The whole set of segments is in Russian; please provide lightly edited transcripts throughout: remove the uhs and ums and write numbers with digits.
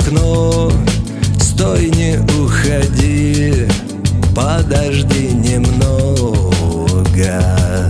окно. Стой, не уходи, подожди немного.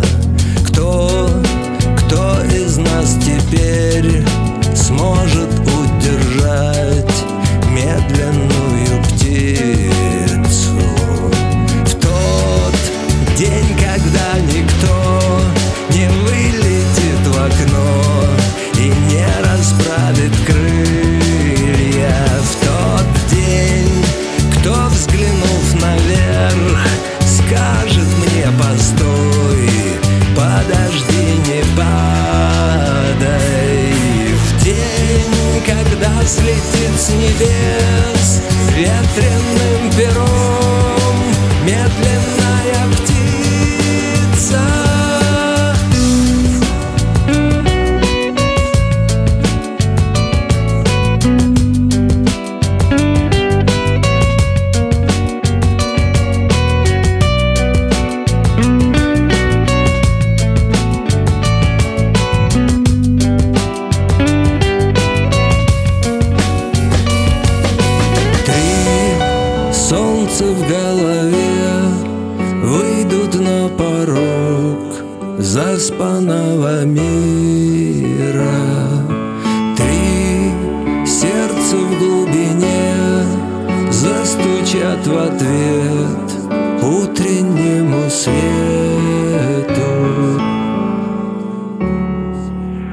Кто из нас теперь сможет удержать медленную птицу? В тот день, когда никто не вылетит в окно и не расправит крылья. В тот день, кто, взглянув наверх, скажет мне: постой, подожди, не падай. В день, когда слетит с небес ветреным пером медленная птица. Солнце в голове выйдут на порог заспанного мира. 3 сердца в глубине застучат в ответ утреннему свету.